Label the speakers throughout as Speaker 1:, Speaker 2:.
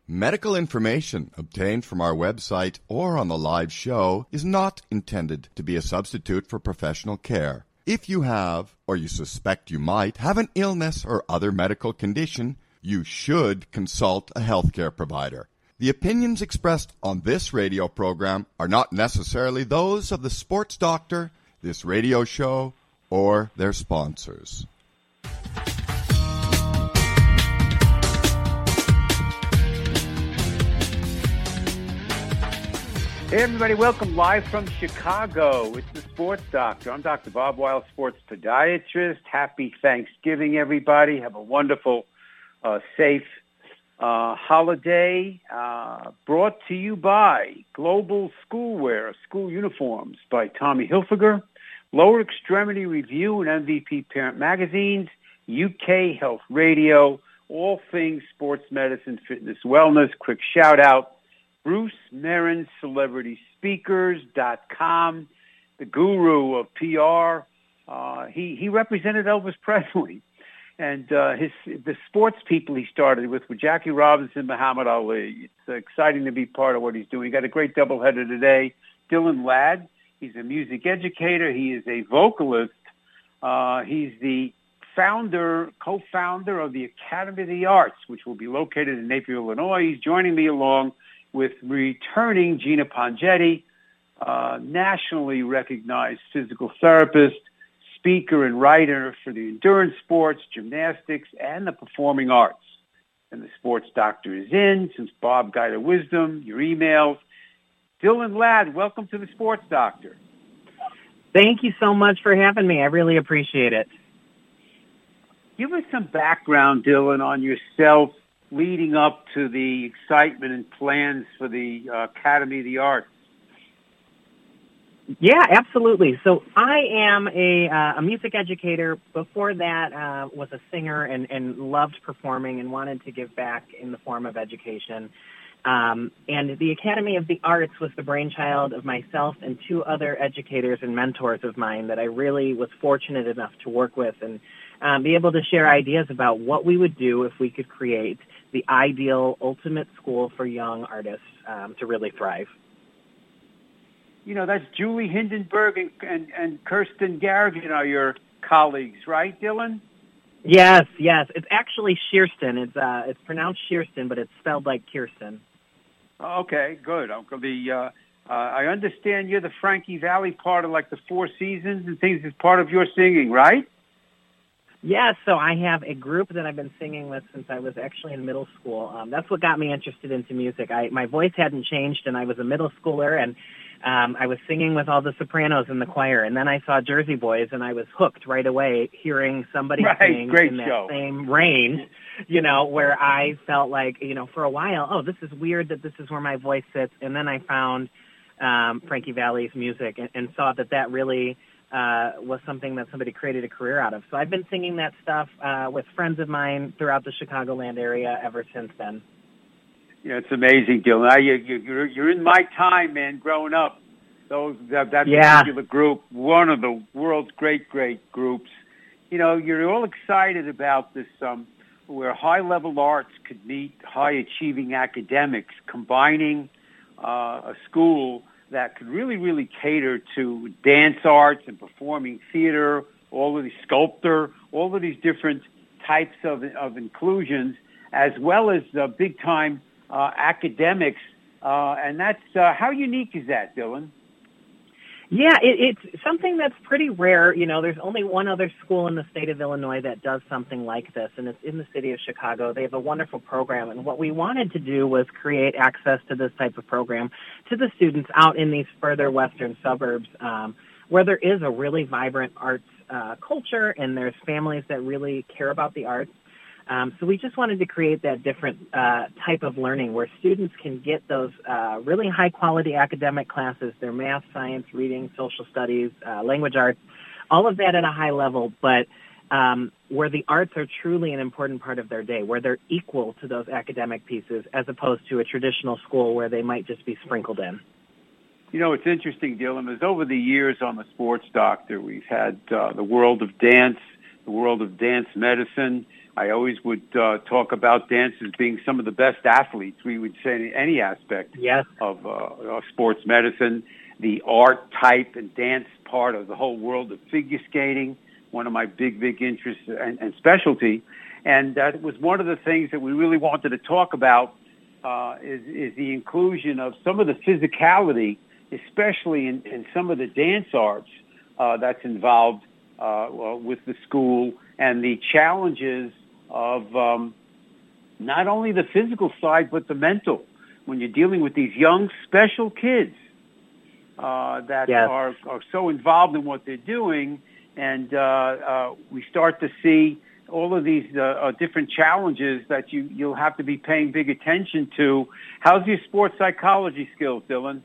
Speaker 1: Medical information obtained from our website or on the live show is not intended to be a substitute for professional care. If you have, or you suspect you might, have an illness or other medical condition, you should consult a healthcare provider. The opinions expressed on this radio program are not necessarily those of the sports doctor, this radio show, or their sponsors.
Speaker 2: Hey everybody, welcome live from Chicago. It's the Sports Doctor. I'm Dr. Bob Weil, sports podiatrist. Happy Thanksgiving, everybody. Have a wonderful, safe holiday. Brought to you by Global Schoolwear, school uniforms by Tommy Hilfiger, Lower Extremity Review and MVP Parent Magazines, UK Health Radio, all things sports medicine, fitness, wellness. Quick shout out. Bruce Marin, CelebritySpeakers.com, the guru of PR. He represented Elvis Presley. And the sports people he started with were Jackie Robinson, Muhammad Ali. It's exciting to be part of what he's doing. He got a great doubleheader today. Dylan Ladd, he's a music educator. He is a vocalist. He's the co-founder of the Academy of the Arts, which will be located in Napier, Illinois. He's joining me along with returning Gina Pongetti, nationally recognized physical therapist, speaker and writer for the endurance sports, gymnastics, and the performing arts. And the Sports Doctor is in, since Bob Guided Wisdom, your emails. Dylan Ladd, welcome to the Sports Doctor.
Speaker 3: Thank you so much for having me. I really appreciate it.
Speaker 2: Give us some background, Dylan, on yourself, leading up to the excitement and plans for the Academy of the Arts.
Speaker 3: Yeah, absolutely. So I am a music educator. Before that, was a singer and loved performing and wanted to give back in the form of education. And the Academy of the Arts was the brainchild of myself and two other educators and mentors of mine that I really was fortunate enough to work with and be able to share ideas about what we would do if we could create the ideal ultimate school for young artists to really thrive.
Speaker 2: You know, that's Julie Hindenburg and Kirsten Garrigan are your colleagues, right, Dylan?
Speaker 3: Yes. It's actually Shearston. It's pronounced Shearston, but it's spelled like Kirsten.
Speaker 2: Okay, good. I understand you're the Frankie Valli part of like the Four Seasons and things as part of your singing, right?
Speaker 3: Yes, so I have a group that I've been singing with since I was actually in middle school. That's what got me interested into music. My voice hadn't changed, and I was a middle schooler, and I was singing with all the sopranos in the choir. And then I saw Jersey Boys, and I was hooked right away hearing somebody sing in that same range, where I felt like, for a while, this is weird that this is where my voice sits. And then I found Frankie Valli's music and saw that really was something that somebody created a career out of. So I've been singing that stuff with friends of mine throughout the Chicagoland area ever since then.
Speaker 2: Yeah, it's amazing, Dylan. You're in my time, man, growing up. That particular group, one of the world's great groups. You're all excited about this, where high-level arts could meet high-achieving academics, combining a school that could really, really cater to dance arts and performing theater, all of these sculptor, all of these different types of inclusions, as well as big-time academics. And that's, how unique is that, Dylan?
Speaker 3: Yeah, it's something that's pretty rare. There's only one other school in the state of Illinois that does something like this, and it's in the city of Chicago. They have a wonderful program, and what we wanted to do was create access to this type of program to the students out in these further western suburbs where there is a really vibrant arts culture, and there's families that really care about the arts. So we just wanted to create that different type of learning where students can get those really high-quality academic classes, their math, science, reading, social studies, language arts, all of that at a high level, but where the arts are truly an important part of their day, where they're equal to those academic pieces as opposed to a traditional school where they might just be sprinkled in.
Speaker 2: It's interesting, Dylan, is over the years on the Sports Doctor, we've had the world of dance, the world of dance medicine. I always would talk about dance as being some of the best athletes, we would say, in any aspect of sports medicine. The art type and dance part of the whole world of figure skating, one of my big interests and specialty. And that was one of the things that we really wanted to talk about, is the inclusion of some of the physicality, especially in some of the dance arts that's involved with the school, and the challenges of not only the physical side but the mental, when you're dealing with these young special kids that are so involved in what they're doing, and we start to see all of these different challenges that you'll have to be paying big attention to. How's your sports psychology skills, Dylan?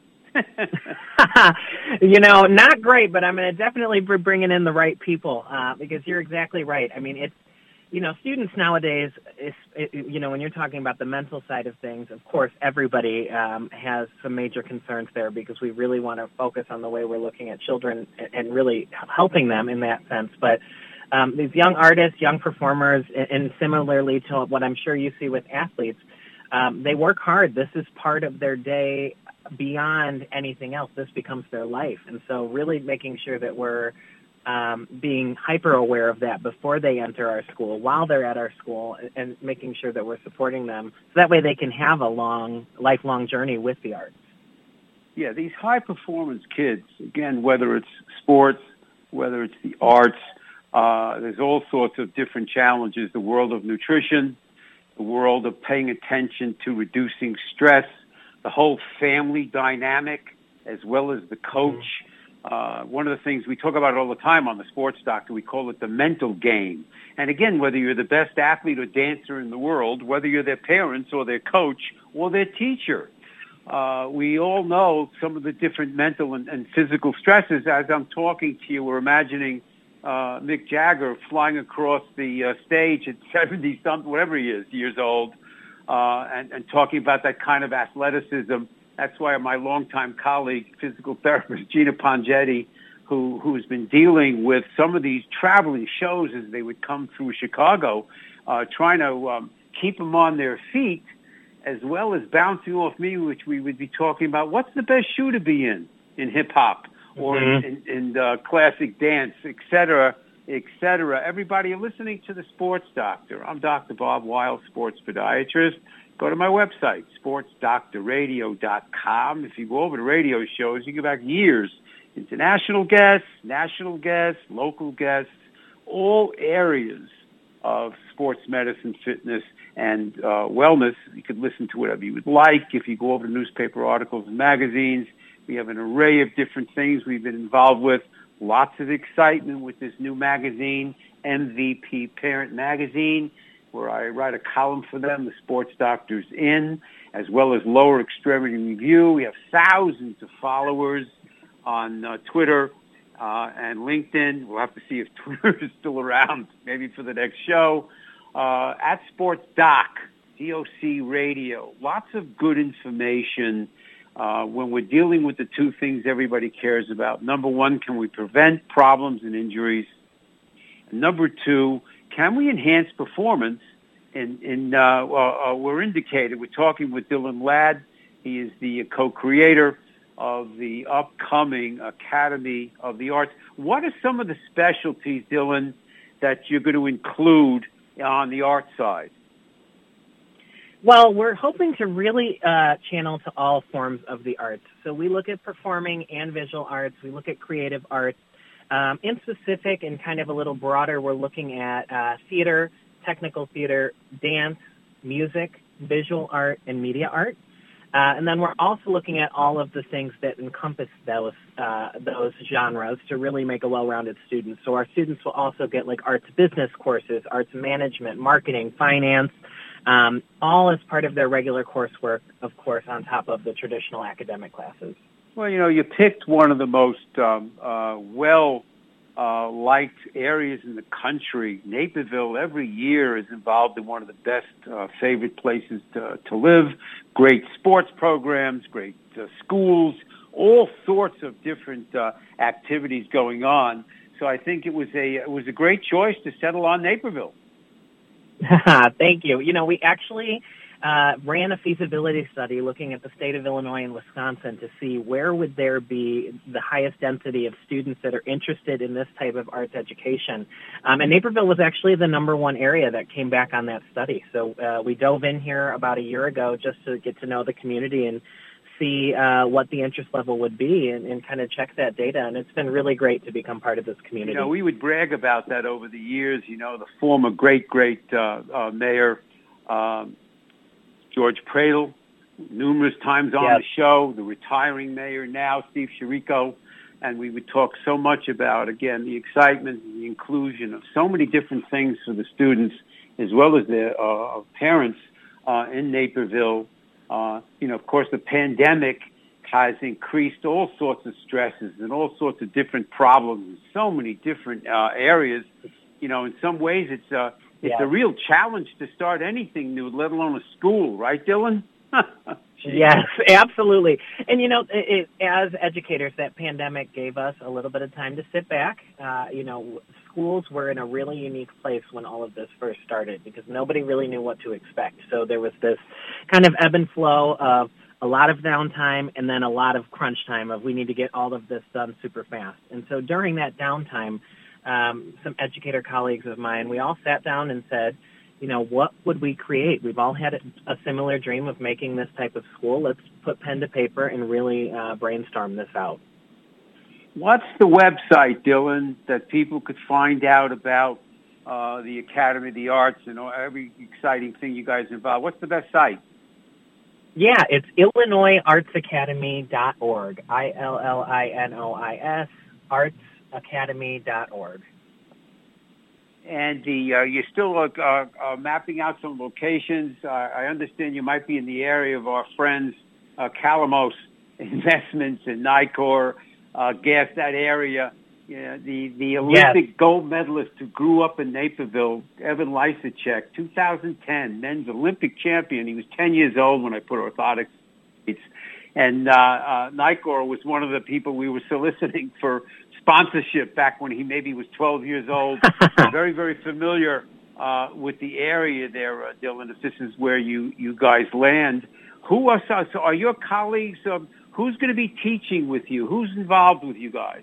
Speaker 3: Not great, but I'm going to definitely be bringing in the right people, because you're exactly right. I mean, it's, students nowadays, when you're talking about the mental side of things, of course, everybody has some major concerns there, because we really want to focus on the way we're looking at children and really helping them in that sense. But these young artists, young performers, and similarly to what I'm sure you see with athletes, they work hard. This is part of their day. Beyond anything else, this becomes their life. And so really making sure that we're being hyper aware of that before they enter our school, while they're at our school, and making sure that we're supporting them so that way they can have a lifelong journey with the arts.
Speaker 2: Yeah, these high-performance kids, again, whether it's sports, whether it's the arts, there's all sorts of different challenges. The world of nutrition, the world of paying attention to reducing stress, the whole family dynamic, as well as the coach. One of the things we talk about all the time on the Sports Doctor, we call it the mental game. And again, whether you're the best athlete or dancer in the world, whether you're their parents or their coach or their teacher, we all know some of the different mental and physical stresses. As I'm talking to you, we're imagining Mick Jagger flying across the stage at 70-something, whatever he is, years old, and talking about that kind of athleticism. That's why my longtime colleague, physical therapist Gina Pongetti, who's been dealing with some of these traveling shows as they would come through Chicago, trying to keep them on their feet, as well as bouncing off me, which we would be talking about what's the best shoe to be in hip-hop or in classic dance, et cetera, et cetera. Everybody, you're listening to the Sports Doctor. I'm Dr. Bob Weil, sports podiatrist. Go to my website, sportsdoctorradio.com. If you go over to radio shows, you go back years. International guests, national guests, local guests, all areas of sports medicine, fitness, and wellness. You could listen to whatever you would like. If you go over to newspaper articles and magazines, we have an array of different things we've been involved with. Lots of excitement with this new magazine, MVP Parent Magazine, where I write a column for them, the Sports Doctor's In, as well as Lower Extremity Review. We have thousands of followers on Twitter and LinkedIn. We'll have to see if Twitter is still around, maybe for the next show. At Sports Doc, DOC Radio. Lots of good information when we're dealing with the two things everybody cares about. Number one, can we prevent problems and injuries? And number two, can we enhance performance? We're indicated. We're talking with Dylan Ladd. He is the co-creator of the upcoming Academy of the Arts. What are some of the specialties, Dylan, that you're going to include on the art side?
Speaker 3: Well, we're hoping to really channel to all forms of the arts. So we look at performing and visual arts. We look at creative arts. In specific and kind of a little broader, we're looking at theater, technical theater, dance, music, visual art, and media art. And then we're also looking at all of the things that encompass those genres to really make a well-rounded student. So our students will also get like arts business courses, arts management, marketing, finance, all as part of their regular coursework, of course, on top of the traditional academic classes.
Speaker 2: Well, you picked one of the most liked areas in the country. Naperville every year is involved in one of the best favorite places to live. Great sports programs, great schools, all sorts of different activities going on. So I think it was a great choice to settle on Naperville.
Speaker 3: Thank you. You know, we actually ran a feasibility study looking at the state of Illinois and Wisconsin to see where would there be the highest density of students that are interested in this type of arts education. And Naperville was actually the number one area that came back on that study. So we dove in here about a year ago just to get to know the community and see what the interest level would be and kind of check that data. And it's been really great to become part of this community.
Speaker 2: You know, we would brag about that over the years. You know, the former great mayor, George Pradle, numerous times on the show, the retiring mayor now, Steve Chirico, and we would talk so much about, again, the excitement and the inclusion of so many different things for the students as well as their parents in Naperville. You know, of course, the pandemic has increased all sorts of stresses and all sorts of different problems in so many different areas. You know, in some ways, it's a real challenge to start anything new, let alone a school, right, Dylan?
Speaker 3: Yes, absolutely. And, you know, as educators, that pandemic gave us a little bit of time to sit back. You know, schools were in a really unique place when all of this first started because nobody really knew what to expect. So there was this kind of ebb and flow of a lot of downtime and then a lot of crunch time of we need to get all of this done super fast. And so during that downtime, some educator colleagues of mine, we all sat down and said, you know, what would we create? We've all had a similar dream of making this type of school. Let's put pen to paper and really brainstorm this out.
Speaker 2: What's the website, Dylan, that people could find out about the Academy of the Arts and every exciting thing you guys involve? What's the best site?
Speaker 3: Yeah, it's IllinoisArtsAcademy.org, ILLINOIS, artsacademy.org.
Speaker 2: And you're still mapping out some locations. I understand you might be in the area of our friends Calamos Investments and Nicor, Gas, that area. You know, the Olympic gold medalist who grew up in Naperville, Evan Lysacek, 2010 men's Olympic champion. He was 10 years old when I put orthotics. And Nicor was one of the people we were soliciting for sponsorship back when he maybe was 12 years old. Very, very familiar with the area there, Dylan, if this is where you guys land. Who are, so are your colleagues, who's going to be teaching with you? Who's involved with you guys?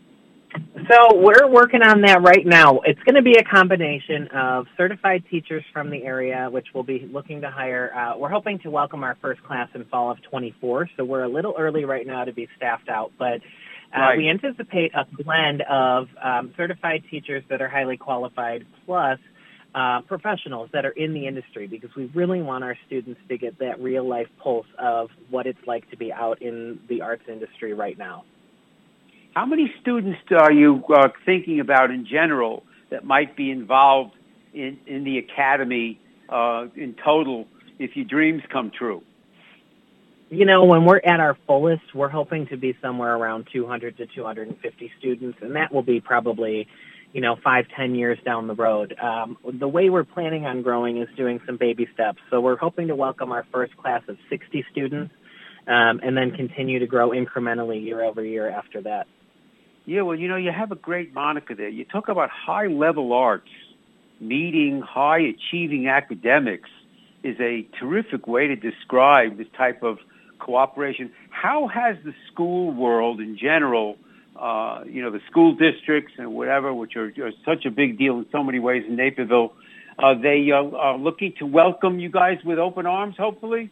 Speaker 3: So we're working on that right now. It's going to be a combination of certified teachers from the area, which we'll be looking to hire. We're hoping to welcome our first class in fall of 24, so we're a little early right now to be staffed out, but we anticipate a blend of certified teachers that are highly qualified plus professionals that are in the industry, because we really want our students to get that real-life pulse of what it's like to be out in the arts industry right now.
Speaker 2: How many students are you thinking about in general that might be involved in the academy in total if your dreams come true?
Speaker 3: You know, when we're at our fullest, we're hoping to be somewhere around 200 to 250 students, and that will be probably, 5-10 years down the road. The way we're planning on growing is doing some baby steps. So we're hoping to welcome our first class of 60 students and then continue to grow incrementally year over year after that.
Speaker 2: Yeah, well, you have a great moniker there. You talk about high-level arts, meeting high-achieving academics is a terrific way to describe this type of cooperation. How has the school world in general, the school districts and whatever, which are such a big deal in so many ways in Naperville, they are looking to welcome you guys with open arms, hopefully?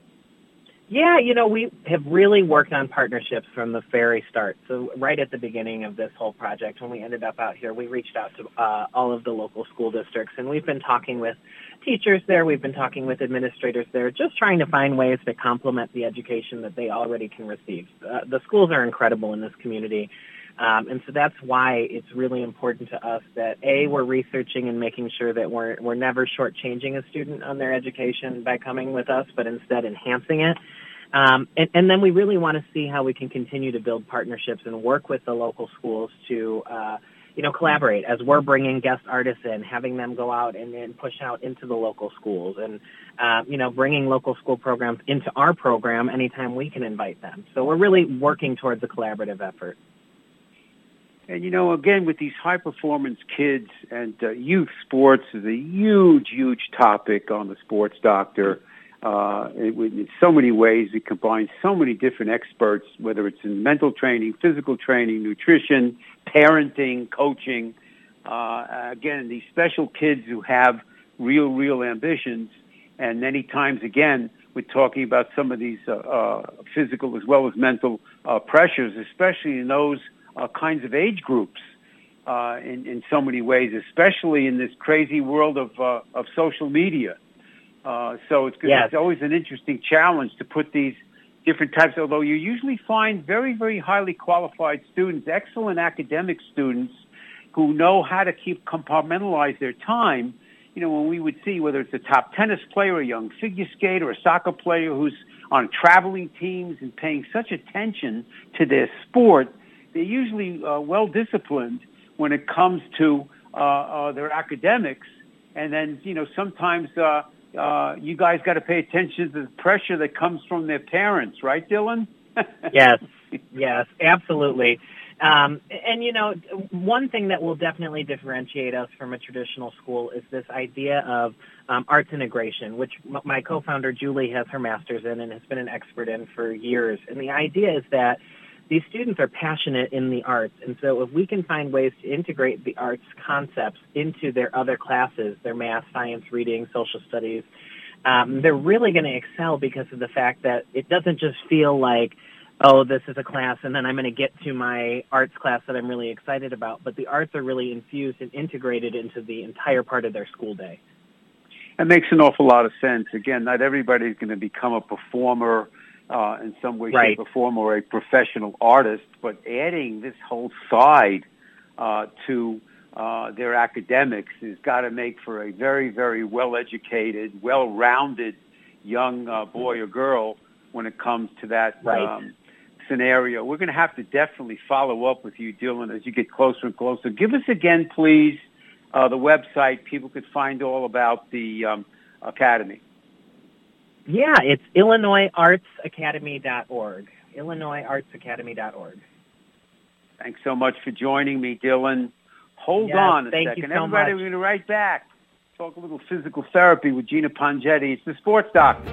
Speaker 3: Yeah, we have really worked on partnerships from the very start. So right at the beginning of this whole project, when we ended up out here, we reached out to all of the local school districts, and we've been talking with teachers there. We've been talking with administrators there, just trying to find ways to complement the education that they already can receive. The schools are incredible in this community, and so that's why it's really important to us that, A, we're researching and making sure that we're never shortchanging a student on their education by coming with us, but instead enhancing it. And then we really want to see how we can continue to build partnerships and work with the local schools to, collaborate as we're bringing guest artists in, having them go out and push out into the local schools and, bringing local school programs into our program anytime we can invite them. So we're really working towards a collaborative effort.
Speaker 2: And, again, with these high-performance kids and youth sports is a huge, huge topic on the Sports Doctor. In so many ways, it combines so many different experts, whether it's in mental training, physical training, nutrition, parenting, coaching. Again, these special kids who have real ambitions. And many times, again, we're talking about some of these physical as well as mental pressures, especially in those kinds of age groups in so many ways, especially in this crazy world of social media. So it's always an interesting challenge to put these different types, although you usually find very, very highly qualified students, excellent academic students who know how to compartmentalize their time. When we would see whether it's a top tennis player, a young figure skater, a soccer player who's on traveling teams and paying such attention to their sport, they're usually well-disciplined when it comes to their academics. And then, sometimes you guys got to pay attention to the pressure that comes from their parents, right, Dylan?
Speaker 3: Yes, absolutely. And, one thing that will definitely differentiate us from a traditional school is this idea of arts integration, which my co-founder Julie has her master's in and has been an expert in for years. And the idea is that these students are passionate in the arts, and so if we can find ways to integrate the arts concepts into their other classes, their math, science, reading, social studies, they're really going to excel because of the fact that it doesn't just feel like, oh, this is a class, and then I'm going to get to my arts class that I'm really excited about, but the arts are really infused and integrated into the entire part of their school day.
Speaker 2: That makes an awful lot of sense. Again, not everybody's going to become a performer in some way, shape, or form, or a professional artist, but adding this whole side to their academics has got to make for a very, very well-educated, well-rounded young boy or girl when it comes to that scenario. We're going to have to definitely follow up with you, Dylan, as you get closer and closer. Give us again, please, the website. People could find all about the academy.
Speaker 3: Yeah, it's IllinoisArtsAcademy.org. IllinoisArtsAcademy.org.
Speaker 2: Thanks so much for joining me, Dylan. Hold on a second.
Speaker 3: So
Speaker 2: everybody, we're going to be right back. Talk a little physical therapy with Gina Pongetti. It's the Sports Doctor.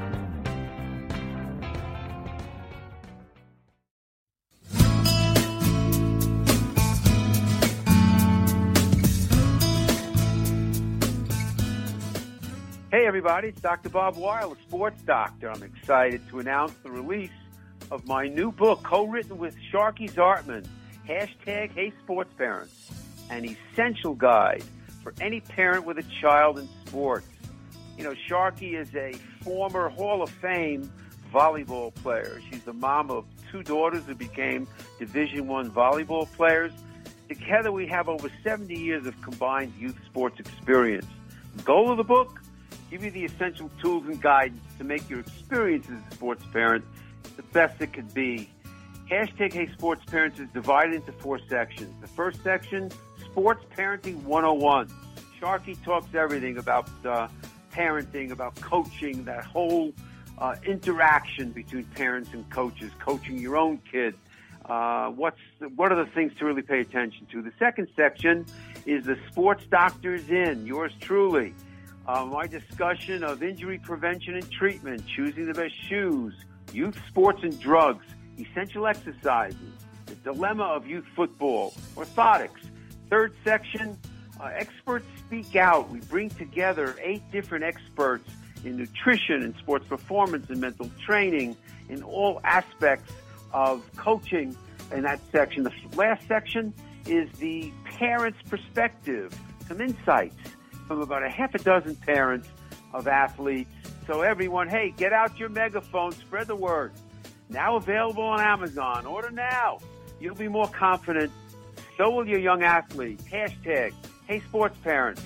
Speaker 2: Hey, everybody, it's Dr. Bob Weil, the Sports Doctor. I'm excited to announce the release of my new book, co-written with Sharky Zartman, #HeySportsParents, an essential guide for any parent with a child in sports. Sharky is a former Hall of Fame volleyball player. She's the mom of 2 daughters who became Division I volleyball players. Together, we have over 70 years of combined youth sports experience. The goal of the book? Give you the essential tools and guidance to make your experience as a sports parent the best it could be. #HeySportsParents is divided into 4 sections. The first section, Sports Parenting 101. Sharky talks everything about parenting, about coaching, that whole interaction between parents and coaches, coaching your own kid. What are the things to really pay attention to? The second section is the Sports Doctor's In, yours truly. My discussion of injury prevention and treatment, choosing the best shoes, youth sports and drugs, essential exercises, the dilemma of youth football, orthotics. Third section, experts speak out. We bring together 8 different experts in nutrition and sports performance and mental training in all aspects of coaching in that section. The last section is the parent's perspective, some insights from about a half a dozen parents of athletes. So everyone, hey, get out your megaphone, spread the word. Now available on Amazon. Order now. You'll be more confident. So will your young athlete. #HeySportsParents.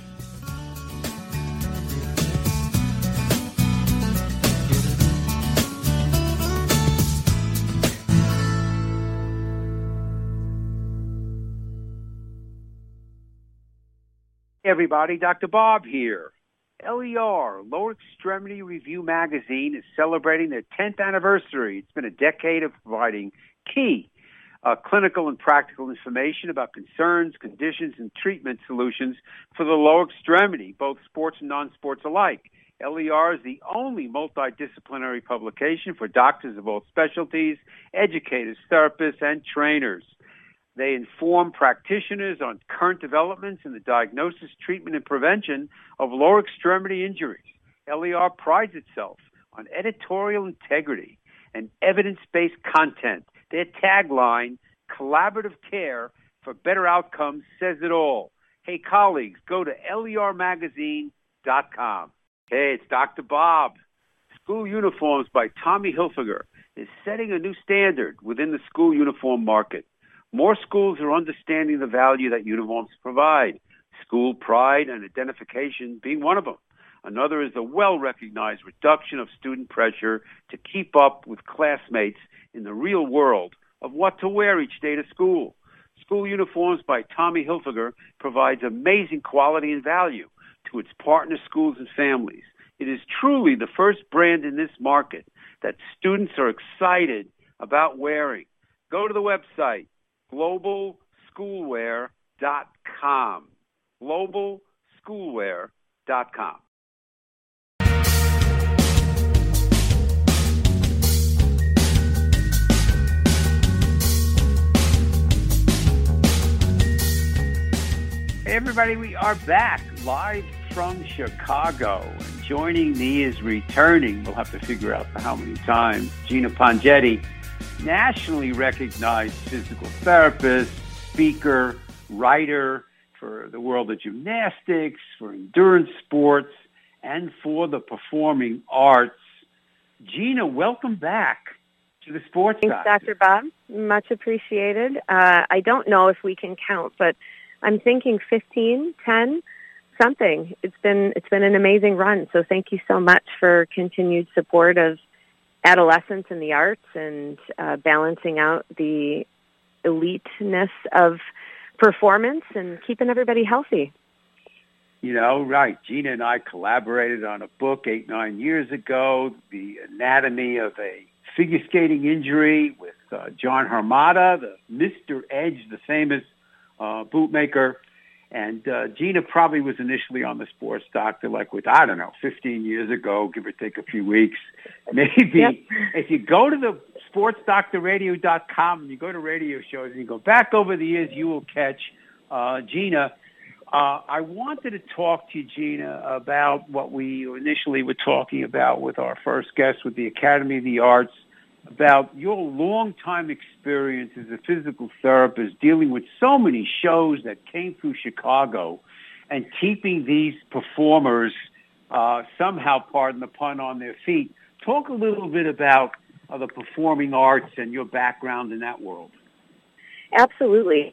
Speaker 2: Hey everybody, Dr. Bob here. LER, Lower Extremity Review Magazine, is celebrating their 10th anniversary. It's been a decade of providing key clinical and practical information about concerns, conditions, and treatment solutions for the lower extremity, both sports and non-sports alike. LER is the only multidisciplinary publication for doctors of all specialties, educators, therapists, and trainers. They inform practitioners on current developments in the diagnosis, treatment, and prevention of lower extremity injuries. LER prides itself on editorial integrity and evidence-based content. Their tagline, collaborative care for better outcomes, says it all. Hey, colleagues, go to lermagazine.com. Hey, it's Dr. Bob. School Uniforms by Tommy Hilfiger is setting a new standard within the school uniform market. More schools are understanding the value that uniforms provide, school pride and identification being one of them. Another is the well-recognized reduction of student pressure to keep up with classmates in the real world of what to wear each day to school. School Uniforms by Tommy Hilfiger provides amazing quality and value to its partner schools and families. It is truly the first brand in this market that students are excited about wearing. Go to the website, globalschoolwear.com. globalschoolwear.com. Hey everybody, we are back live from Chicago. And joining me is returning, we'll have to figure out for how many times, Gina Pongetti, nationally recognized physical therapist, speaker, writer for the world of gymnastics, for endurance sports, and for the performing arts. Gina, welcome back to the Sports
Speaker 4: Thanks, Dr. Bob. Much appreciated. I don't know if we can count, but I'm thinking 15, 10, something. It's been an amazing run. So thank you so much for continued support of adolescence in the arts and balancing out the eliteness of performance and keeping everybody healthy.
Speaker 2: You know, right. Gina and I collaborated on a book 8-9 years ago, The Anatomy of a Figure Skating Injury, with John Harmada, the Mr. Edge, the famous bootmaker. And Gina probably was initially on the Sports Doctor, like with, 15 years ago, give or take a few weeks. Maybe
Speaker 4: Yep.
Speaker 2: If you go to the sportsdoctorradio.com and you go to radio shows and you go back over the years, you will catch Gina. I wanted to talk to you, Gina, about what we initially were talking about with our first guest with the Academy of the Arts, about your long-time experience as a physical therapist dealing with so many shows that came through Chicago and keeping these performers somehow, pardon the pun, on their feet. Talk a little bit about the performing arts and your background in that world.
Speaker 4: Absolutely.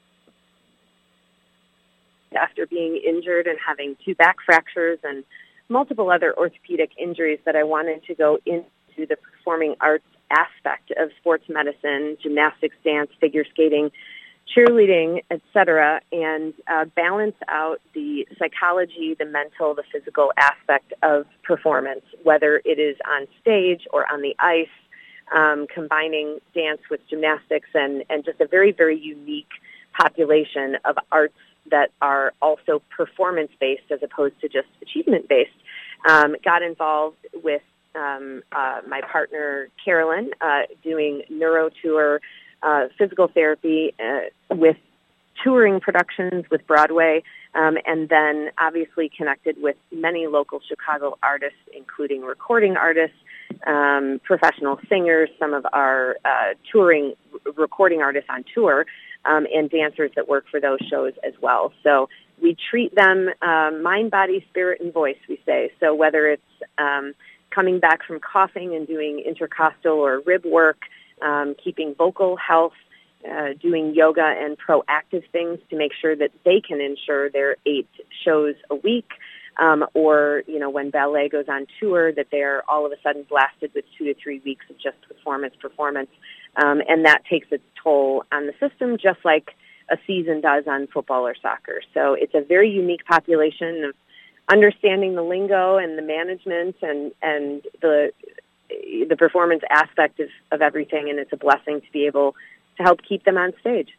Speaker 4: After being injured and having 2 back fractures and multiple other orthopedic injuries, that I wanted to go into the performing arts aspect of sports medicine, gymnastics, dance, figure skating, cheerleading, etc., and balance out the psychology, the mental, the physical aspect of performance, whether it is on stage or on the ice, combining dance with gymnastics and just a very, very unique population of arts that are also performance-based as opposed to just achievement-based. Got involved with my partner, Carolyn, doing neuro tour, physical therapy with touring productions with Broadway, and then obviously connected with many local Chicago artists, including recording artists, professional singers, some of our touring recording artists on tour, and dancers that work for those shows as well. So we treat them mind, body, spirit, and voice, we say. So whether it's coming back from coughing and doing intercostal or rib work, keeping vocal health, doing yoga and proactive things to make sure that they can ensure their 8 shows a week, or, when ballet goes on tour, that they're all of a sudden blasted with 2 to 3 weeks of just performance. And that takes its toll on the system, just like a season does on football or soccer. So it's a very unique population of understanding the lingo and the management and the performance aspect of everything, and it's a blessing to be able to help keep them on stage.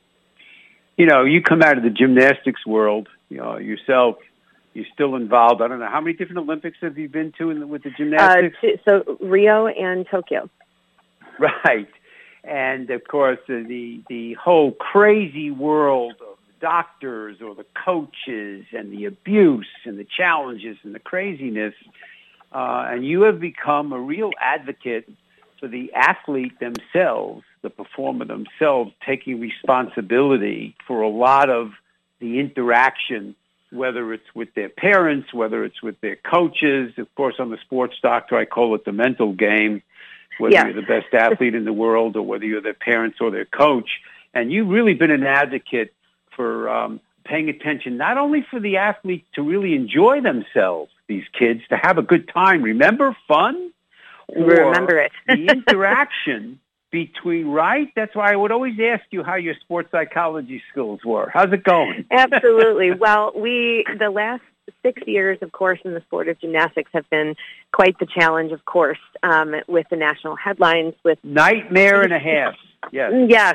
Speaker 2: You come out of the gymnastics world, yourself. You're still involved. I don't know. How many different Olympics have you been to with the gymnastics?
Speaker 4: So Rio and Tokyo.
Speaker 2: Right. And, of course, the whole crazy world of doctors or the coaches and the abuse and the challenges and the craziness. And you have become a real advocate for the athlete themselves, the performer themselves, taking responsibility for a lot of the interaction, whether it's with their parents, whether it's with their coaches. Of course, I'm a sports doctor. I call it the mental game, whether you're the best athlete in the world or whether you're their parents or their coach. And you've really been an advocate for paying attention, not only for the athletes to really enjoy themselves, these kids, to have a good time. Remember fun?
Speaker 4: Remember it.
Speaker 2: The interaction between, right? That's why I would always ask you how your sports psychology skills were. How's it going?
Speaker 4: Absolutely. Well, the last 6 years, of course, in the sport of gymnastics have been quite the challenge, of course, with the national headlines. With
Speaker 2: nightmare and a half. Yes.
Speaker 4: Yes,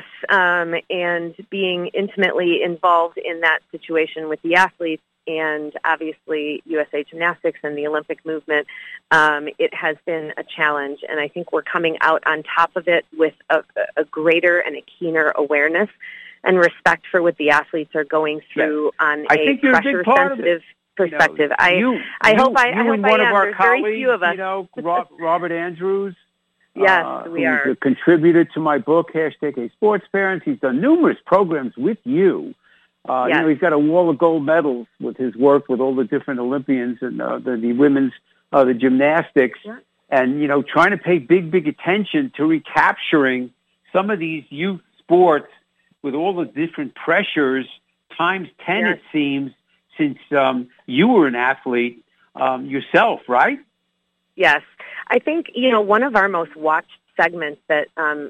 Speaker 4: and being intimately involved in that situation with the athletes and obviously USA Gymnastics and the Olympic movement, it has been a challenge. And I think we're coming out on top of it with a greater and a keener awareness and respect for what the athletes are going through on a pressure-sensitive perspective. I hope I am. There's very few of us.
Speaker 2: Robert Andrews.
Speaker 4: Yes, we are.
Speaker 2: Who's a contributor to my book, #ASportsParents. He's done numerous programs with you. He's got a wall of gold medals with his work with all the different Olympians and the women's, the gymnastics. Yeah. And, trying to pay big attention to recapturing some of these youth sports with all the different pressures, times 10 it seems, since you were an athlete yourself, right?
Speaker 4: Yes. I think, one of our most watched segments that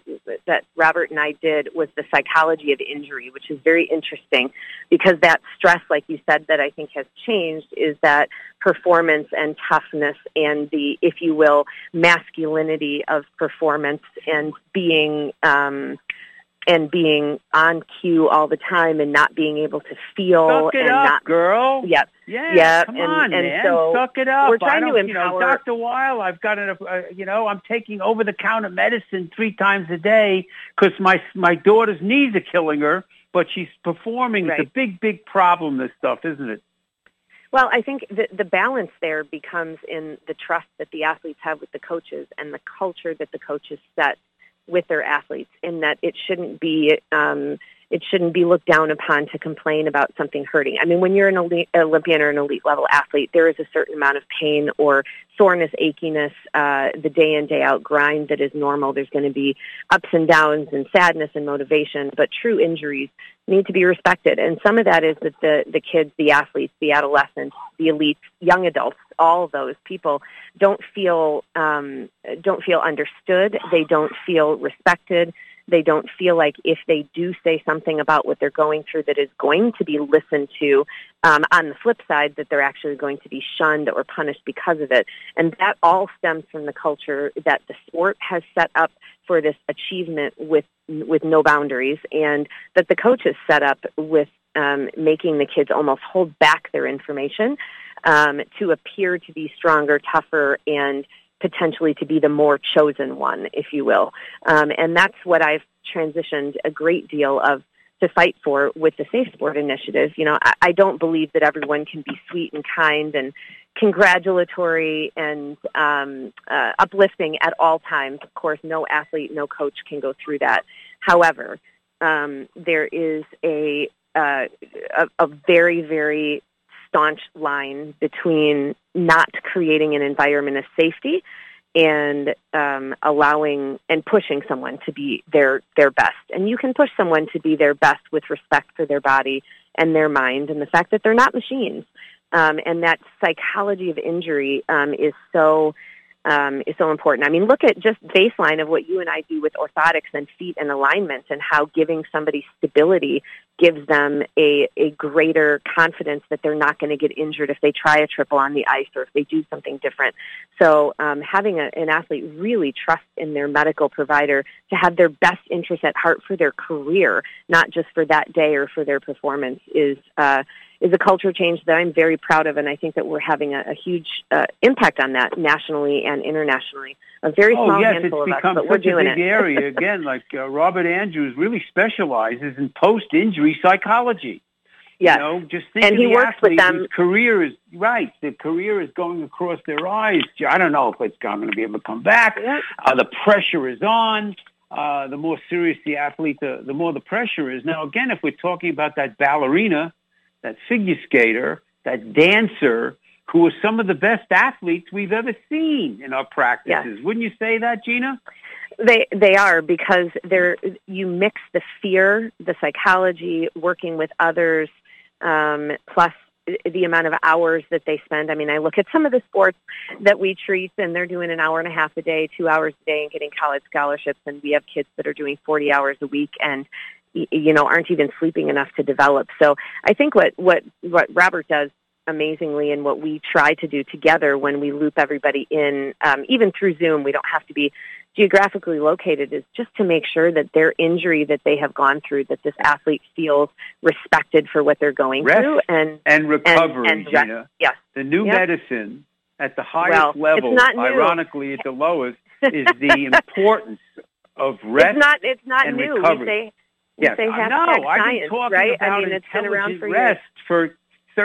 Speaker 4: Robert and I did was the psychology of injury, which is very interesting because that stress, like you said, that I think has changed is that performance and toughness and the, if you will, masculinity of performance and being on cue all the time and not being able to feel.
Speaker 2: Suck it up, girl.
Speaker 4: Yep.
Speaker 2: Yeah, come on, man.
Speaker 4: So
Speaker 2: suck it up.
Speaker 4: We're trying to empower.
Speaker 2: Dr. Weil, I've got I'm taking over-the-counter medicine 3 times a day because my daughter's knees are killing her, but she's performing. Right. It's a big problem, this stuff, isn't it?
Speaker 4: Well, I think the balance there becomes in the trust that the athletes have with the coaches and the culture that the coaches set with their athletes, in that it shouldn't be looked down upon to complain about something hurting. I mean, when you're an Olympian or an elite level athlete, there is a certain amount of pain or soreness, achiness, the day in, day out grind that is normal. There's going to be ups and downs and sadness and motivation, but true injuries need to be respected. And some of that is that the kids, the athletes, the adolescents, the elites, young adults, all of those people don't feel understood. They don't feel respected. They don't feel like if they do say something about what they're going through that is going to be listened to, on the flip side, that they're actually going to be shunned or punished because of it. And that all stems from the culture that the sport has set up for this achievement with no boundaries, and that the coaches set up with making the kids almost hold back their information to appear to be stronger, tougher, and potentially to be the more chosen one, if you will. And that's what I've transitioned a great deal of to fight for with the Safe Sport Initiative. I don't believe that everyone can be sweet and kind and congratulatory and uplifting at all times. Of course, no athlete, no coach can go through that. However, there is a very, very staunch line between not creating an environment of safety and allowing and pushing someone to be their best. And you can push someone to be their best with respect for their body and their mind and the fact that they're not machines. And that psychology of injury is so is so important. I mean, look at just baseline of what you and I do with orthotics and feet and alignment, and how giving somebody stability gives them a greater confidence that they're not going to get injured if they try a triple on the ice or if they do something different. So having an athlete really trust in their medical provider to have their best interest at heart for their career, not just for that day or for their performance, is a culture change that I'm very proud of, and I think that we're having a huge impact on that nationally and internationally. A very small handful of us, but we're doing it.
Speaker 2: It's become such a big area. Again, like Robert Andrews really specializes in post-injury psychology.
Speaker 4: Yes.
Speaker 2: You know, just think
Speaker 4: and
Speaker 2: of
Speaker 4: he
Speaker 2: the
Speaker 4: works with them.
Speaker 2: Whose career is right. The career is going across their eyes. I don't know if it's going to be able to come back.
Speaker 4: Yeah.
Speaker 2: The pressure is on. The more serious the athlete, the more the pressure is. Now, again, if we're talking about that ballerina, that figure skater, that dancer, who are some of the best athletes we've ever seen in our practices. Yes. Wouldn't you say that, Gina?
Speaker 4: They are, because you mix the fear, the psychology, working with others, plus the amount of hours that they spend. I mean, I look at some of the sports that we treat, and they're doing an hour and a half a day, 2 hours a day, and getting college scholarships, and we have kids that are doing 40 hours a week and aren't even sleeping enough to develop. So I think what Robert does amazingly, and what we try to do together when we loop everybody in, even through Zoom, we don't have to be geographically located, is just to make sure that their injury that they have gone through, that this athlete feels respected for what they're going through.
Speaker 2: And recovery, Gina.
Speaker 4: Yes.
Speaker 2: The new medicine at the highest level, ironically at the lowest, is the importance of rest.
Speaker 4: It's not
Speaker 2: and
Speaker 4: new.
Speaker 2: recovery.
Speaker 4: Yes, I know. I've been
Speaker 2: talking
Speaker 4: right?
Speaker 2: about
Speaker 4: it's been around for
Speaker 2: rest
Speaker 4: years.
Speaker 2: for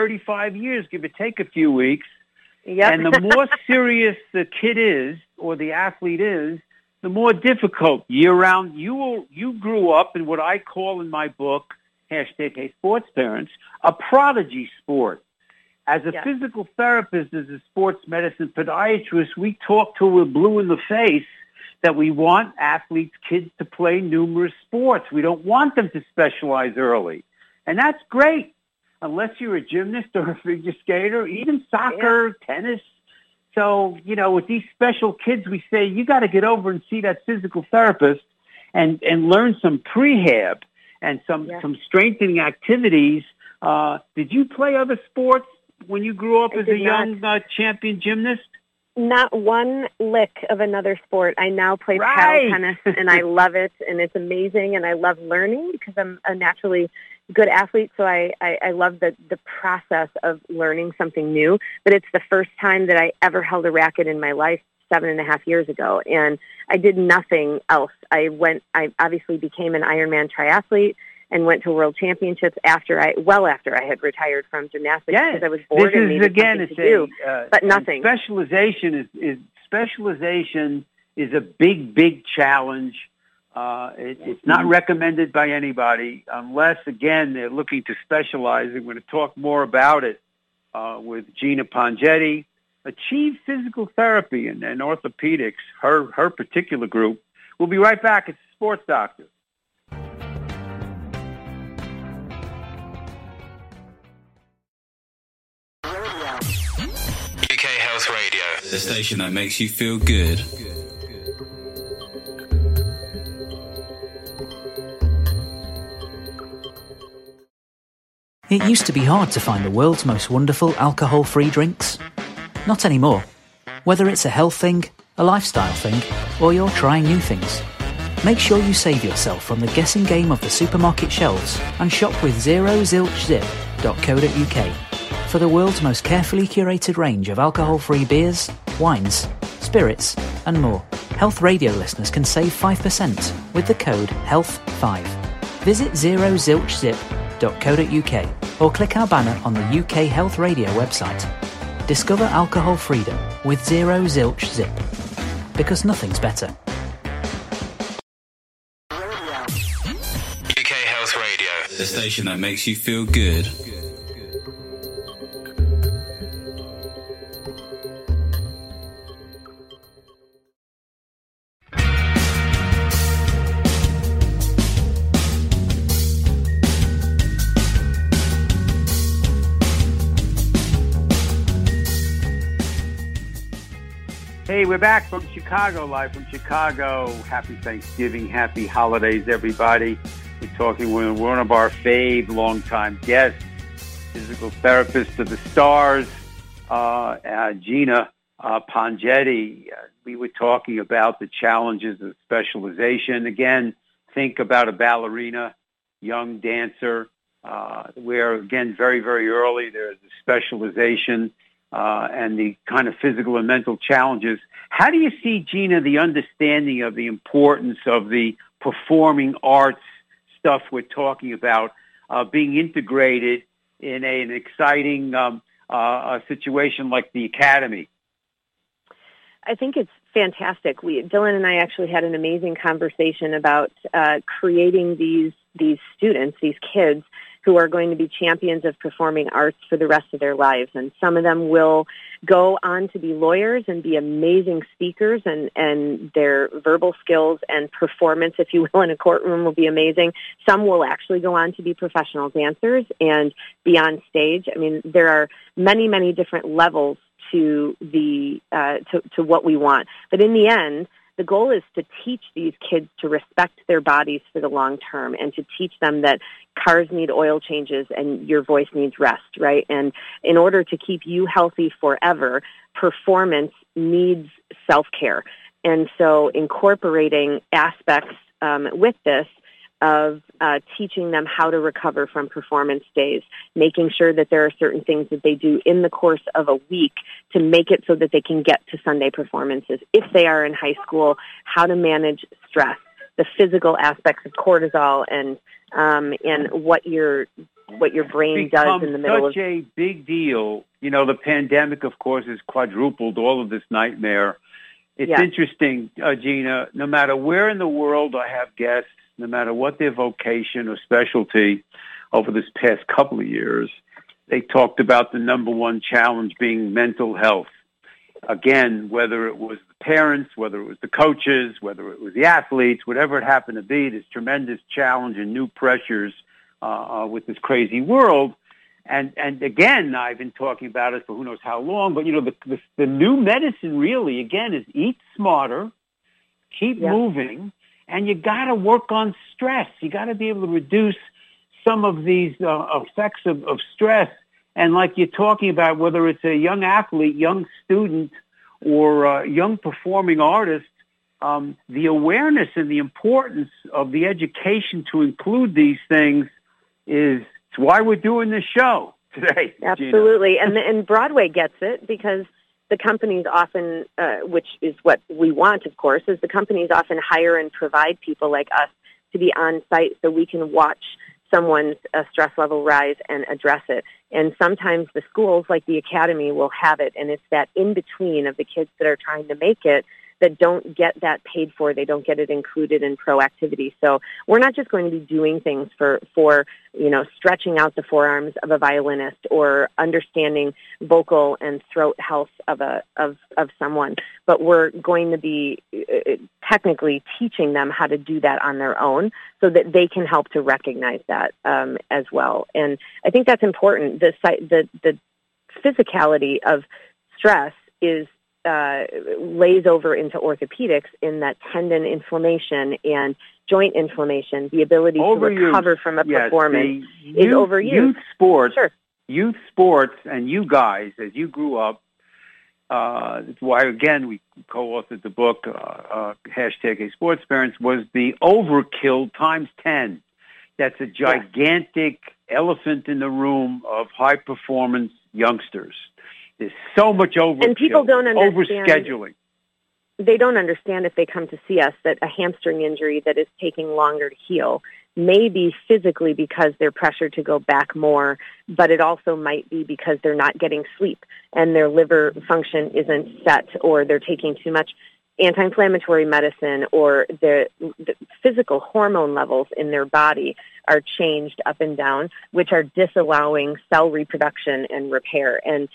Speaker 2: 35 years, give or take a few weeks.
Speaker 4: Yep.
Speaker 2: And the more serious the kid is, or the athlete is, the more difficult year-round. You grew up in what I call in my book, #HeySportsParents, a prodigy sport. As a physical therapist, as a sports medicine podiatrist, we talk till we're blue in the face that we want athletes, kids, to play numerous sports. We don't want them to specialize early. And that's great, unless you're a gymnast or a figure skater, even soccer, tennis. So, with these special kids, we say, you got to get over and see that physical therapist and learn some prehab and some strengthening activities. Did you play other sports when you grew up as a young champion gymnast?
Speaker 4: Not one lick of another sport. I now play paddle tennis, and I love it, and it's amazing, and I love learning because I'm a naturally good athlete, so I love the process of learning something new. But it's the first time that I ever held a racket in my life 7.5 years ago, and I did nothing else. I obviously became an Ironman triathlete and went to World Championships after I had retired from gymnastics because I was bored and needed something to do. But nothing.
Speaker 2: Specialization is a big challenge. It's not recommended by anybody unless, again, they're looking to specialize. We're going to talk more about it with Gina Pongetti. Achieve Physical Therapy and Orthopedics, her particular group. We'll be right back. It's Sports Doctor.
Speaker 5: UK Health Radio, the station that makes you feel good.
Speaker 6: It used to be hard to find the world's most wonderful alcohol-free drinks. Not anymore. Whether it's a health thing, a lifestyle thing, or you're trying new things, make sure you save yourself from the guessing game of the supermarket shelves and shop with ZeroZilchZip.co.uk for the world's most carefully curated range of alcohol-free beers, wines, spirits, and more. Health Radio listeners can save 5% with the code HEALTH5. Visit ZeroZilchZip.co.uk or click our banner on the UK Health Radio website. Discover alcohol freedom with Zero Zilch Zip, because nothing's better.
Speaker 5: UK Health Radio, the station that makes you feel good.
Speaker 2: Hey, we're back from Chicago, live from Chicago. Happy Thanksgiving, happy holidays, everybody. We're talking with one of our fave longtime guests, physical therapist to the stars, Gina Pongetti. We were talking about the challenges of specialization. Again, think about a ballerina, young dancer, where, again, very, very early there's a specialization and the kind of physical and mental challenges. How do you see, Gina, the understanding of the importance of the performing arts stuff we're talking about being integrated in an exciting situation like the Academy?
Speaker 4: I think it's fantastic. Dylan and I actually had an amazing conversation about creating these students, these kids, who are going to be champions of performing arts for the rest of their lives. And some of them will go on to be lawyers and be amazing speakers, and their verbal skills and performance, if you will, in a courtroom will be amazing. Some will actually go on to be professional dancers and be on stage. I mean, there are many, many different levels to to what we want. But in the end, the goal is to teach these kids to respect their bodies for the long term, and to teach them that cars need oil changes and your voice needs rest, right? And in order to keep you healthy forever, performance needs self-care. And so incorporating aspects with this of teaching them how to recover from performance days, making sure that there are certain things that they do in the course of a week to make it so that they can get to Sunday performances. If they are in high school, how to manage stress, the physical aspects of cortisol, and what your brain does in the middle of...
Speaker 2: It's such a big deal. You know, the pandemic, of course, has quadrupled all of this nightmare. It's interesting, Gina, no matter where in the world I have guests, no matter what their vocation or specialty over this past couple of years, they talked about the number one challenge being mental health. Again, whether it was the parents, whether it was the coaches, whether it was the athletes, whatever it happened to be, this tremendous challenge and new pressures with this crazy world. And again, I've been talking about it for who knows how long, but, you know, the new medicine really, again, is eat smarter, keep moving, and you got to work on stress. You got to be able to reduce some of these effects of stress. And like you're talking about, whether it's a young athlete, young student, or young performing artist, the awareness and the importance of the education to include these things is why we're doing this show today.
Speaker 4: Absolutely. And Broadway gets it, because the companies often, which is what we want, of course, is the companies often hire and provide people like us to be on site so we can watch someone's stress level rise and address it. And sometimes the schools, like the Academy, will have it, and it's that in-between of the kids that are trying to make it that don't get that paid for. They don't get it included in proactivity. So we're not just going to be doing things for you know, stretching out the forearms of a violinist or understanding vocal and throat health of someone, but we're going to be technically teaching them how to do that on their own so that they can help to recognize that as well. And I think that's important. The physicality of stress is lays over into orthopedics in that tendon inflammation and joint inflammation, the ability to recover from a performance is overused.
Speaker 2: Youth sports, and you guys, as you grew up, that's why, again, we co-authored the book, hashtag A Sports Parents, was the overkill times 10. That's a gigantic elephant in the room of high-performance youngsters. There's so much overkill,
Speaker 4: and people don't understand,
Speaker 2: overscheduling.
Speaker 4: They don't understand if they come to see us that a hamstring injury that is taking longer to heal may be physically because they're pressured to go back more, but it also might be because they're not getting sleep and their liver function isn't set, or they're taking too much anti-inflammatory medicine, or the physical hormone levels in their body are changed up and down, which are disallowing cell reproduction and repair. And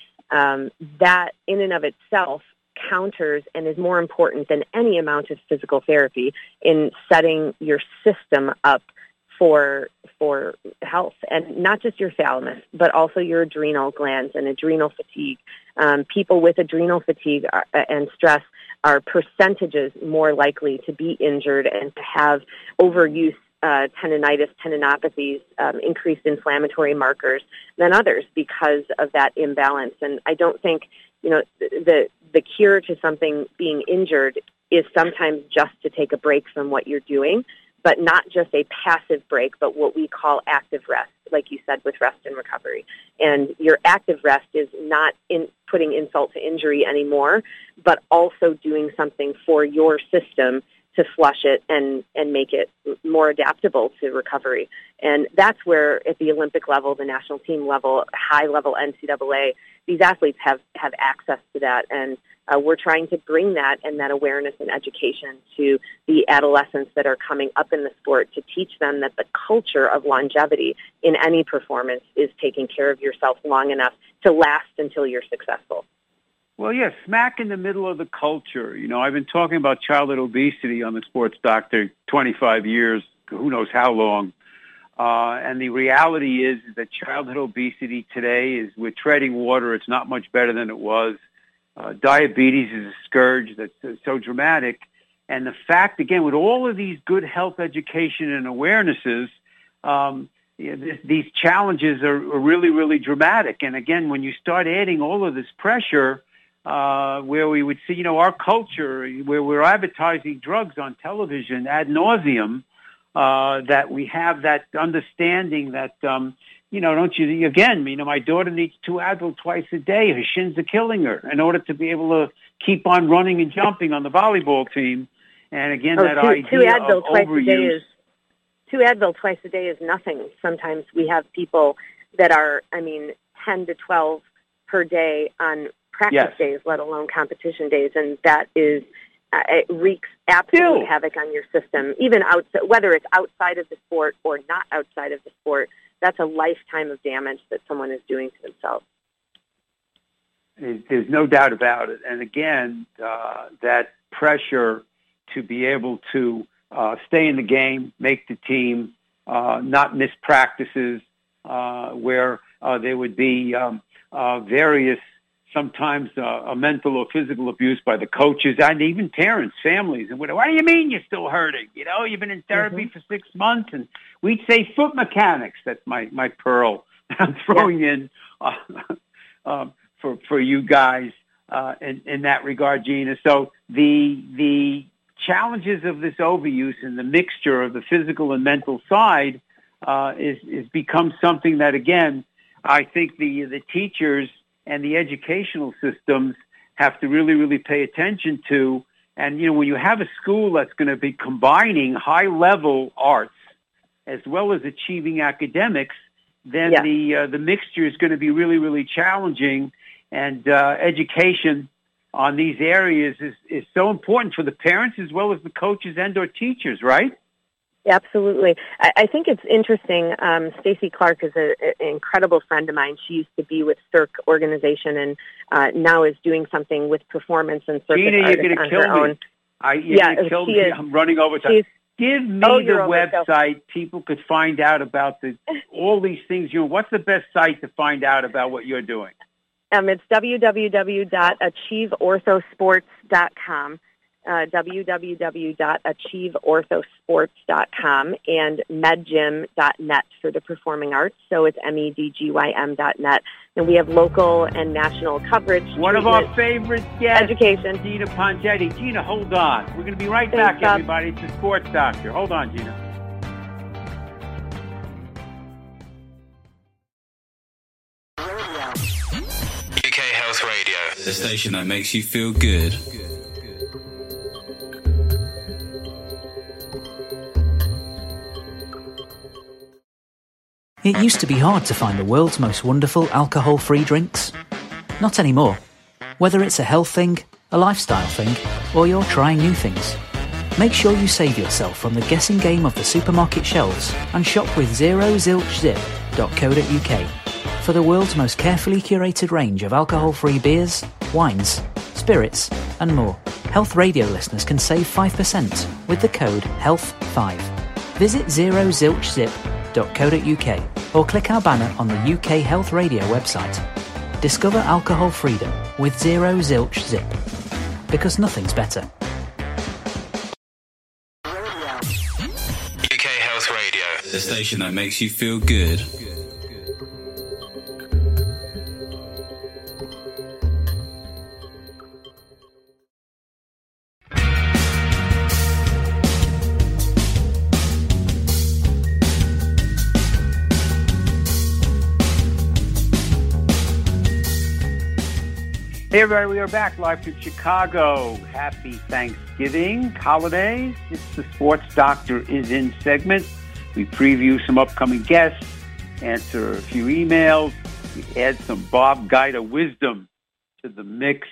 Speaker 4: that in and of itself counters and is more important than any amount of physical therapy in setting your system up for health, and not just your thalamus, but also your adrenal glands and adrenal fatigue. People with adrenal fatigue and stress are percentages more likely to be injured and to have overuse, tendinitis, tendinopathies, increased inflammatory markers than others because of that imbalance. And I don't think, the cure to something being injured is sometimes just to take a break from what you're doing, but not just a passive break, but what we call active rest, like you said, with rest and recovery. And your active rest is not putting insult to injury anymore, but also doing something for your system to flush it and make it more adaptable to recovery. And that's where, at the Olympic level, the national team level, high-level NCAA, these athletes have access to that. And we're trying to bring that and that awareness and education to the adolescents that are coming up in the sport to teach them that the culture of longevity in any performance is taking care of yourself long enough to last until you're successful.
Speaker 2: Well, yeah, smack in the middle of the culture. I've been talking about childhood obesity on the Sports Doctor 25 years, who knows how long. And the reality is that childhood obesity today we're treading water. It's not much better than it was. Diabetes is a scourge that's so dramatic. And the fact, again, with all of these good health education and awarenesses, these challenges are really, really dramatic. And again, when you start adding all of this pressure, where we would see, our culture, where we're advertising drugs on television ad nauseum, that we have that understanding that, don't you, again, my daughter needs 2 Advil twice a day. Her shins are killing her in order to be able to keep on running and jumping on the volleyball team. And again, idea
Speaker 4: 2 Advil
Speaker 2: of
Speaker 4: twice
Speaker 2: overuse.
Speaker 4: A day 2 Advil twice a day is nothing. Sometimes we have people that are, 10 to 12 per day on practice days, let alone competition days, and that is it wreaks absolute havoc on your system. Even whether it's outside of the sport or not outside of the sport, that's a lifetime of damage that someone is doing to themselves.
Speaker 2: There's no doubt about it. And again, that pressure to be able to stay in the game, make the team, not miss practices, where there would be various, sometimes a mental or physical abuse by the coaches and even parents, families. And what do you mean you're still hurting? You've been in therapy for 6 months. And we'd say foot mechanics. That's my pearl I'm throwing in for you guys in that regard, Gina. So the challenges of this overuse and the mixture of the physical and mental side is become something that, again, I think the teachers and the educational systems have to really, really pay attention to. And, when you have a school that's going to be combining high-level arts as well as achieving academics, then the mixture is going to be really, really challenging. And education on these areas is so important for the parents as well as the coaches and or teachers, right?
Speaker 4: Absolutely. I think it's interesting. Stacey Clark is an incredible friend of mine. She used to be with Cirque organization and now is doing something with performance and circus
Speaker 2: Gina,
Speaker 4: artists
Speaker 2: you're going to kill me.
Speaker 4: Own.
Speaker 2: You're going to kill me. I'm running over time. Give me the website people could find out about all these things. What's the best site to find out about what you're doing?
Speaker 4: It's www.achieveorthosports.com. www.achieveorthosports.com and medgym.net for the performing arts. So it's medgym.net. And we have local and national coverage.
Speaker 2: One of our favorite guests,
Speaker 4: education.
Speaker 2: Gina Pongetti. Gina, hold on. We're going to be right back, everybody. It's the Sports Doctor. Hold on, Gina.
Speaker 5: UK Health Radio, the station that makes you feel good.
Speaker 6: It used to be hard to find the world's most wonderful alcohol-free drinks. Not anymore. Whether it's a health thing, a lifestyle thing, or you're trying new things, make sure you save yourself from the guessing game of the supermarket shelves and shop with zerozilchzip.co.uk for the world's most carefully curated range of alcohol-free beers, wines, spirits, and more. Health Radio listeners can save 5% with the code HEALTH5. Visit zerozilchzip.co.uk or click our banner on the UK Health Radio website. Discover alcohol freedom with Zero Zilch Zip. because nothing's better.
Speaker 5: UK Health Radio, the station that makes you feel good.
Speaker 2: Hey everybody, we are back live from Chicago. Happy Thanksgiving holidays. It's the Sports Doctor is In segment. We preview some upcoming guests, answer a few emails, we add some Bob Guida wisdom to the mix.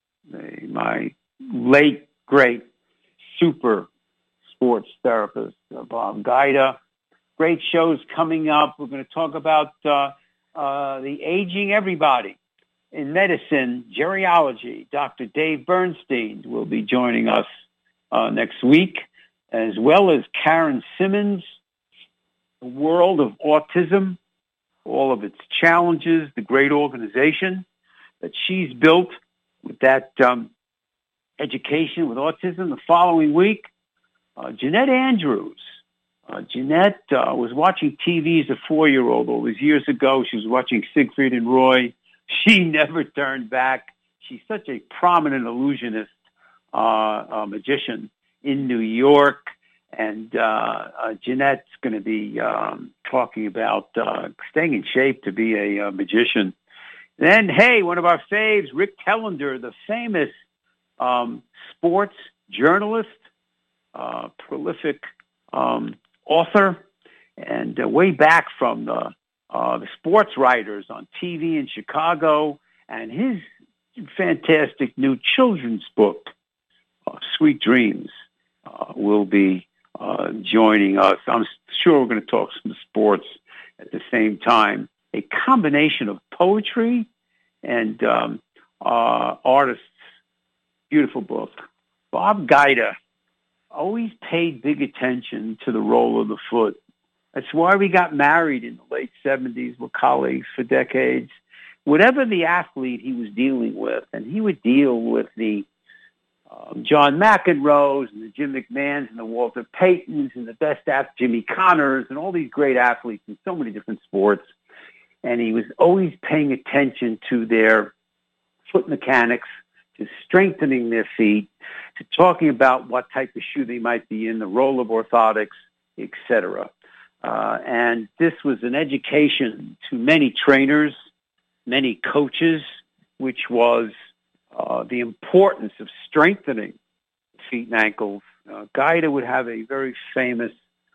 Speaker 2: My late, great, super sports therapist, Bob Guida. Great shows coming up. We're going to talk about the aging everybody. In medicine, geriology, Dr. Dave Bernstein will be joining us next week, as well as Karen Simmons, the world of autism, all of its challenges, the great organization that she's built with that education with autism. The following week, Jeanette Andrews. Jeanette was watching TV as a 4-year-old all these years ago. She was watching Siegfried and Roy. She never turned back. She's such a prominent illusionist, magician in New York. And Jeanette's going to be talking about staying in shape to be a magician. Then, hey, one of our faves, Rick Tellender, the famous sports journalist, prolific author, and way back from the sports writers on TV in Chicago, and his fantastic new children's book, Sweet Dreams, will be joining us. I'm sure we're going to talk some sports at the same time. A combination of poetry and artists. Beautiful book. Bob Guida always paid big attention to the role of the foot. That's why we got married in the late 70s. We're colleagues for decades. Whatever the athlete he was dealing with, and he would deal with the John McEnroes and the Jim McMahons and the Walter Paytons and the best Jimmy Connors and all these great athletes in so many different sports. And he was always paying attention to their foot mechanics, to strengthening their feet, to talking about what type of shoe they might be in, the role of orthotics, etc. And this was an education to many trainers, many coaches, which was the importance of strengthening feet and ankles. Guida would have a very famous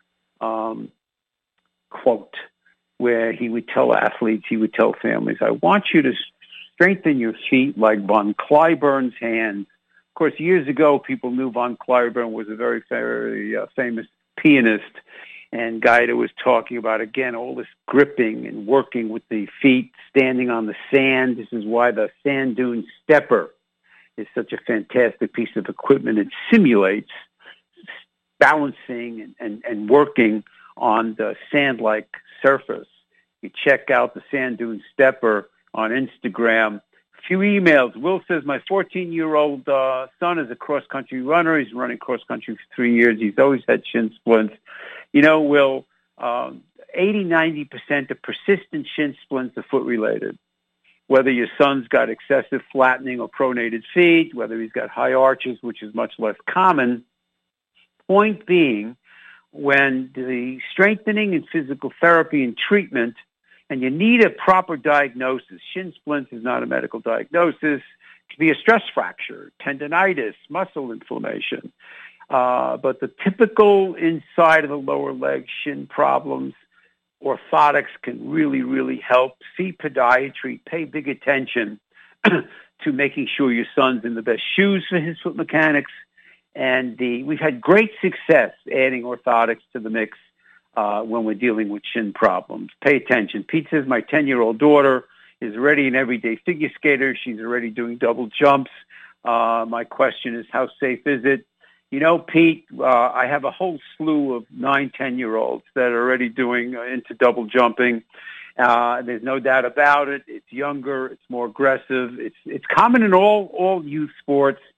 Speaker 2: quote where he would tell athletes, he would tell families, I want you to strengthen your feet like von Cliburn's hands. Of course, years ago, people knew von Cliburn was a very, very famous pianist. And Guida was talking about, again, all this gripping and working with the feet, standing on the sand. This is why the sand dune stepper is such a fantastic piece of equipment. It simulates balancing and working on the sand-like surface. You check out the sand dune stepper on Instagram. A few emails. Will says, my 14-year-old son is a cross-country runner. He's running cross-country for 3 years. He's always had shin splints. You know, Will, 80-90% of persistent shin splints are foot-related. Whether your son's got excessive flattening or pronated feet, whether he's got high arches, which is much less common. Point being, when the strengthening and physical therapy and treatment, and you need a proper diagnosis. Shin splints is not a medical diagnosis. It could be a stress fracture, tendonitis, muscle inflammation. But the typical inside of the lower leg shin problems, orthotics can really, really help. See podiatry, pay big attention to making sure your son's in the best shoes for his foot mechanics. And we've had great success adding orthotics to the mix when we're dealing with shin problems. Pay attention. Pete says my 10-year-old daughter is already an everyday figure skater. She's already doing double jumps. My question is, how safe is it? You know, Pete, I have a whole slew of 9, 10-year-olds that are already doing into double jumping. There's no doubt about it. It's younger. It's more aggressive. It's common in all youth sports.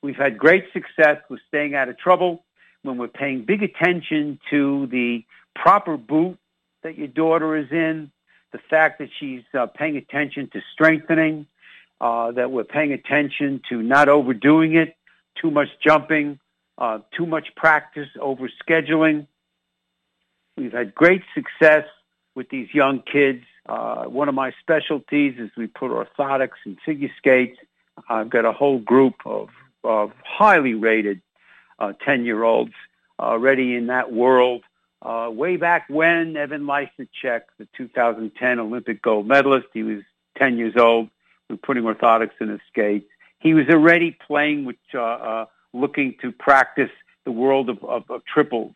Speaker 2: We've had great success with staying out of trouble when we're paying big attention to the proper boot that your daughter is in, the fact that she's paying attention to strengthening, that we're paying attention to not overdoing it, too much jumping, too much practice, over scheduling. We've had great success with these young kids. One of my specialties is we put orthotics in figure skates. I've got a whole group of highly rated 10-year-olds already in that world. Way back when, Evan Lysacek, the 2010 Olympic gold medalist, he was 10 years old. We were putting orthotics in his skates. He was already playing with, looking to practice the world of triples.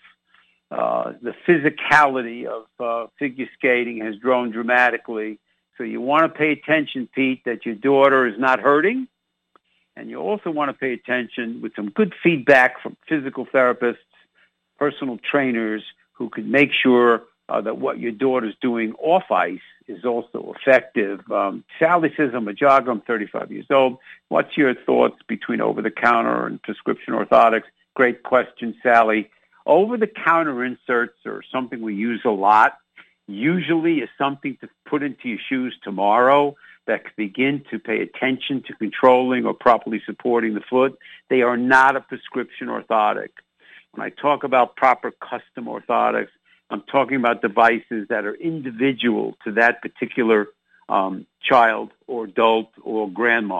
Speaker 2: The physicality of figure skating has grown dramatically. So you want to pay attention, Pete, that your daughter is not hurting. And you also want to pay attention with some good feedback from physical therapists, personal trainers, who can make sure that what your daughter's doing off ice is also effective. Sally says, I'm a jogger, I'm 35 years old. What's your thoughts between over-the-counter and prescription orthotics? Great question, Sally. Over-the-counter inserts are something we use a lot. Usually is something to put into your shoes tomorrow that can begin to pay attention to controlling or properly supporting the foot. They are not a prescription orthotic. When I talk about proper custom orthotics, I'm talking about devices that are individual to that particular child or adult or grandma.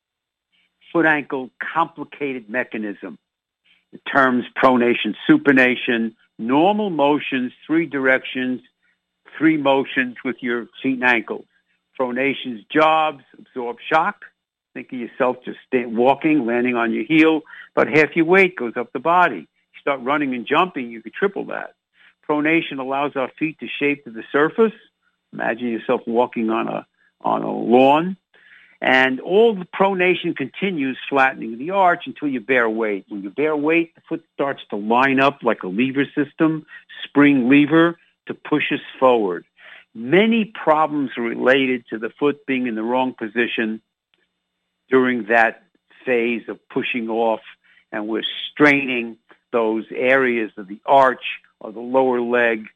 Speaker 2: Foot-ankle, complicated mechanism. The terms pronation, supination, normal motions, 3 directions, 3 motions with your feet and ankles. Pronation's jobs, absorb shock. Think of yourself just walking, landing on your heel. About half your weight goes up the body. You start running and jumping, you could triple that. Pronation allows our feet to shape to the surface. Imagine yourself walking on a lawn. And all the pronation continues, flattening the arch until you bear weight. When you bear weight, the foot starts to line up like a lever system, spring lever, to push us forward. Many problems related to the foot being in the wrong position during that phase of pushing off, and we're straining those areas of the arch or the lower leg.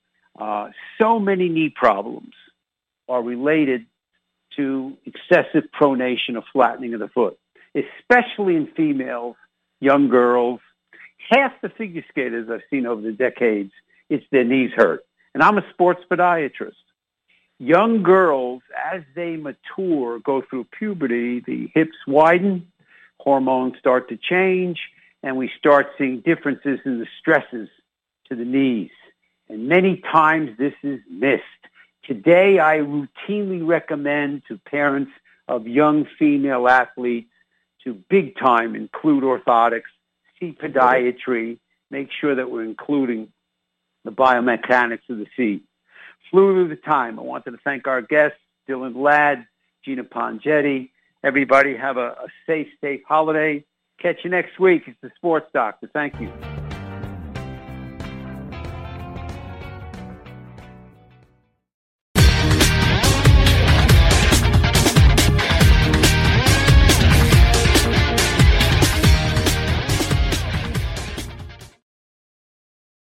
Speaker 2: So many knee problems are related to excessive pronation or flattening of the foot, especially in females, young girls. Half the figure skaters I've seen over the decades, it's their knees hurt. And I'm a sports podiatrist. Young girls, as they mature, go through puberty, the hips widen, hormones start to change, and we start seeing differences in the stresses to the knees. And many times this is missed. Today, I routinely recommend to parents of young female athletes to big time include orthotics, see podiatry, make sure that we're including the biomechanics of the feet. Flew through the time. I wanted to thank our guests, Dylan Ladd, Gina Pongetti. Everybody have a safe holiday. Catch you next week. It's the Sports Doctor. Thank you.